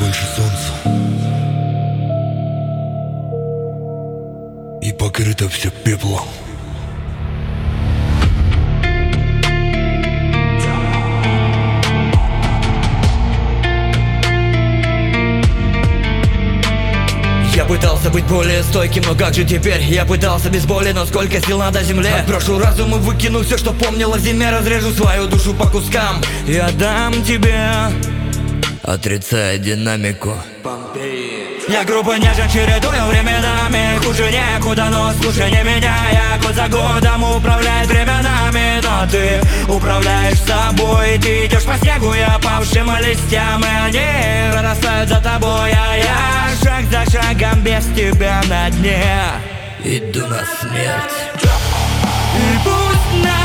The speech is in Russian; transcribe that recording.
больше солнца, и покрыто все пеплом. Я пытался быть более стойким, но как же теперь? Я пытался без боли, но сколько сил надо земле? Отброшу разум и выкину все, что помнил о зиме. Разрежу свою душу по кускам и отдам тебе, отрицая динамику. Я грубо нежен, чередую временами. Хуже некуда, но слушай не меня. Я год за годом управляет временами, но ты управляешь собой. Ты идешь по снегу, я опавшим листьям, и они прорастают за тобой. А я шаг за шагом без тебя на дне иду на смерть. И пусть